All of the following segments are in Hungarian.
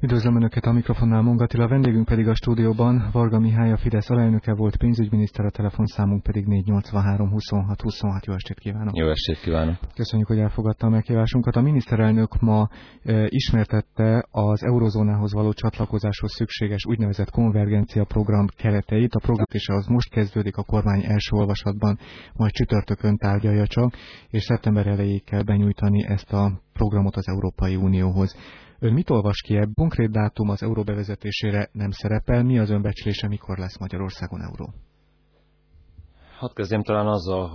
Üdvözlöm Önöket, a mikrofonnál Monk Attila, vendégünk pedig a stúdióban Varga Mihály, a Fidesz alelnöke, volt pénzügyminiszter, a telefonszámunk pedig 483 26 26. Jó estét kívánok! Jó estét kívánok! Köszönjük, hogy elfogadta a meghívásunkat. A miniszterelnök ma ismertette az eurozónához való csatlakozáshoz szükséges úgynevezett konvergencia program kereteit. A program is az most kezdődik, a kormány első olvasatban, majd csütörtökön tárgyalja csak, és szeptember elejéig kell benyújtani ezt a programot az Európai Unióhoz. Ön mit olvas ki ebből? Konkrét dátum az euró bevezetésére nem szerepel. Mi az önbecslése, mikor lesz Magyarországon euró? Hadd kezdjem talán azzal,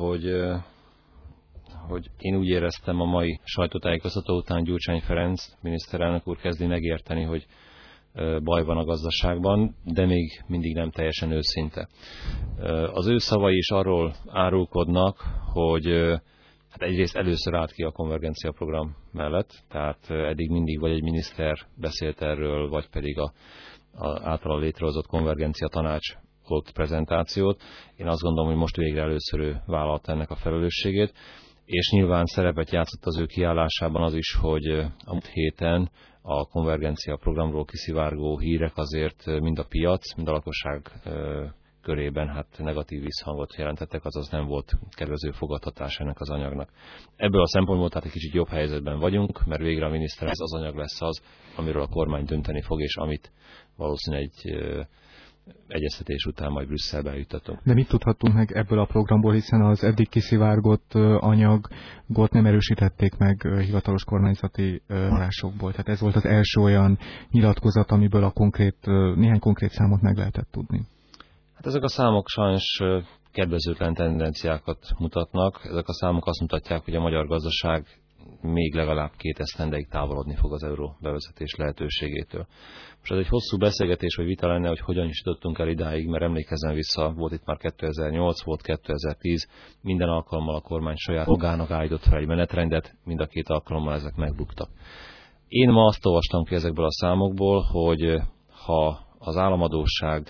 hogy én úgy éreztem a mai sajtótájékoztató után, Gyurcsány Ferenc miniszterelnök úr kezdi megérteni, hogy baj van a gazdaságban, de még mindig nem teljesen őszinte. Az ő szavai is arról árulkodnak, hogy hát egyrészt először állt ki a konvergencia program mellett, tehát eddig mindig vagy egy miniszter beszélt erről, vagy pedig a általa létrehozott konvergencia tanács volt prezentációt. Én azt gondolom, hogy most végre először ő vállalta ennek a felelősségét, és nyilván szerepet játszott az ő kiállásában az is, hogy a múlt héten a konvergencia programról kiszivárgó hírek azért mind a piac, mind a lakosság körében hát negatív visszhangot jelentettek, azaz nem volt kedvező fogadtatás ennek az anyagnak. Ebből a szempontból tehát egy kicsit jobb helyzetben vagyunk, mert végre a miniszter ez az anyag lesz az, amiről a kormány dönteni fog, és amit valószínűleg egy egyeztetés után majd Brüsszelbe juttatunk. De mit tudhatunk meg ebből a programból, hiszen az eddig kiszivárgott anyagot nem erősítették meg hivatalos kormányzati forrásokból. Tehát ez volt az első olyan nyilatkozat, amiből néhány konkrét számot meg lehetett tudni. Hát ezek a számok sajnos kedvezőtlen tendenciákat mutatnak. Ezek a számok azt mutatják, hogy a magyar gazdaság még legalább 2 esztendeig távolodni fog az euró bevezetés lehetőségétől. Most ez egy hosszú beszélgetés vagy vita lenne, hogy hogyan is jutottunk el idáig, mert emlékezem vissza, volt itt már 2008, volt 2010, minden alkalommal a kormány saját magának állított fel egy menetrendet, mind a 2 alkalommal ezek megbuktak. Én ma azt olvastam ki ezekből a számokból, hogy ha az államadósság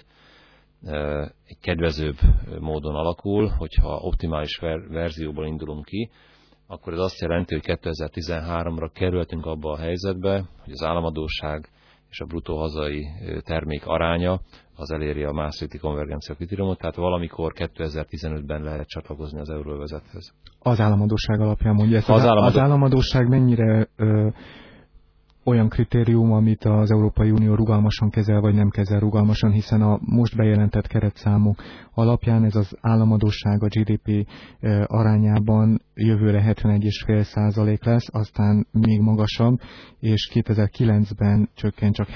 egy kedvezőbb módon alakul, hogyha optimális verzióból indulunk ki, akkor ez azt jelenti, hogy 2013-ra kerültünk abba a helyzetbe, hogy az államadósság és a bruttó hazai termék aránya az eléri a Maastrichti konvergencia kritériumot, tehát valamikor 2015-ben lehet csatlakozni az euróövezethez. Az államadósság alapján mondja ezt. Az államadósság mennyire olyan kritérium, amit az Európai Unió rugalmasan kezel, vagy nem kezel rugalmasan, hiszen a most bejelentett keretszámok alapján ez az államadósság a GDP arányában jövőre 71,5% lesz, aztán még magasabb, és 2009-ben csökken csak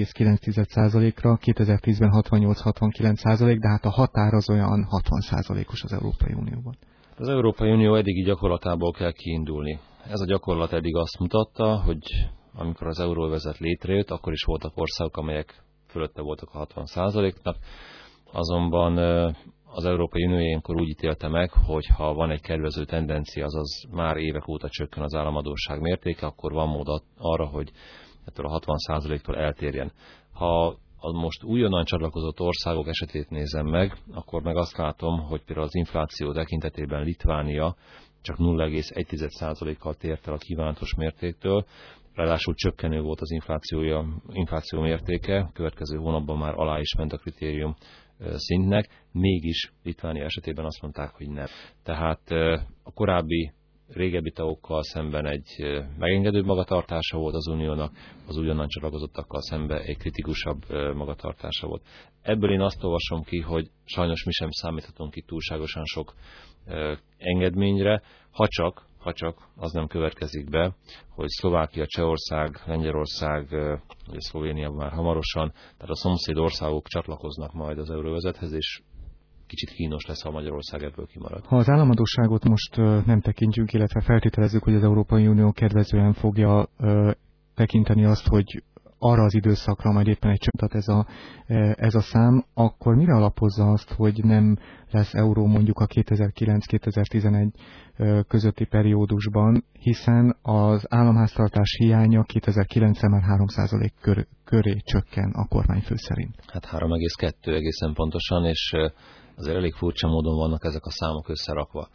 70,9%-ra, 2010-ben 68-69%, de hát a határ az olyan 60%-os az Európai Unióban. Az Európai Unió eddigi gyakorlatából kell kiindulni. Ez a gyakorlat eddig azt mutatta, hogy amikor az euróövezet létrejött, akkor is voltak országok, amelyek fölötte voltak a 60%-nak, azonban az Európai Unió ilyenkor úgy ítélte meg, hogy ha van egy kedvező tendencia, azaz már évek óta csökken az államadósság mértéke, akkor van mód arra, hogy ettől a 60%-tól eltérjen. Ha a most újonnan csatlakozott országok esetét nézem meg, akkor meg azt látom, hogy például az infláció tekintetében Litvánia csak 0,1%-kal tért el a kívánatos mértéktől, ráadásul csökkenő volt az infláció mértéke, következő hónapban már alá is ment a kritérium szintnek, mégis Litvánia esetében azt mondták, hogy nem. Tehát a korábbi régebbi tagokkal szemben egy megengedőbb magatartása volt az uniónak, az újonnan csatlakozottakkal szemben egy kritikusabb magatartása volt. Ebből én azt olvasom ki, hogy sajnos mi sem számíthatunk itt túlságosan sok engedményre, ha csak az nem következik be, hogy Szlovákia, Csehország, Lengyelország, vagy Szlovénia már hamarosan, tehát a szomszéd országok csatlakoznak majd az euróövezethez, és kicsit kínos lesz, ha Magyarország ebből kimarad. Ha az államadósságot most nem tekintjük, illetve feltételezzük, hogy az Európai Unió kedvezően fogja tekinteni azt, hogy arra az időszakra majd éppen egy csökkentet ez a szám, akkor mire alapozza azt, hogy nem lesz euró mondjuk a 2009-2011 közötti periódusban, hiszen az államháztartás hiánya 2009-ben már 3% köré csökken a kormányfő szerint. Hát 3,2 egészen pontosan, és azért elég furcsa módon vannak ezek a számok összerakva.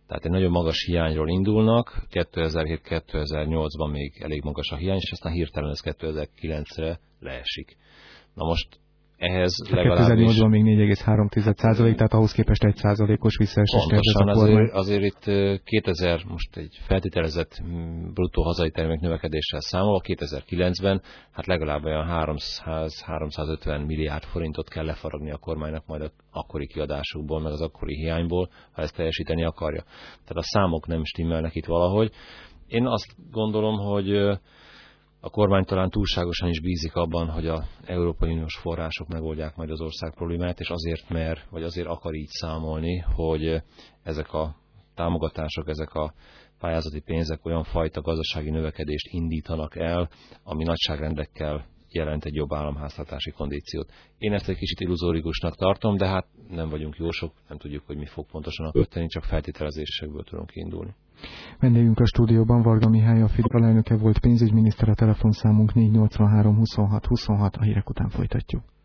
Tehát egy nagyon magas hiányról indulnak, 2007-2008-ban még elég magas a hiány, és aztán hirtelen ez 2009-re leesik. Na most ehhez legalábbis... 2008-ban még 4,3%, tehát ahhoz képest 1%-os visszaesés. Pontosan, azért itt 2000, most egy feltételezett bruttó hazai termék növekedéssel számolva, 2009-ben hát legalább olyan 300-350 milliárd forintot kell lefaragni a kormánynak majd az akkori kiadásukból, meg az akkori hiányból, ha ezt teljesíteni akarja. Tehát a számok nem stimmelnek itt valahogy. Én azt gondolom, hogy a kormány talán túlságosan is bízik abban, hogy az Európai Uniós források megoldják majd az ország problémáját, és azért akar így számolni, hogy ezek a támogatások, ezek a pályázati pénzek olyan fajta gazdasági növekedést indítanak el, ami nagyságrendekkel jelent egy jobb államháztartási kondíciót. Én ezt egy kicsit illuzórikusnak tartom, de hát nem vagyunk jósok, nem tudjuk, hogy mi fog pontosan történni, csak feltételezésekből tudunk kiindulni. Vendégünk a stúdióban Varga Mihály, a Fidesz alelnöke volt, pénzügyminiszter, a telefonszámunk 483 26 26, a hírek után folytatjuk.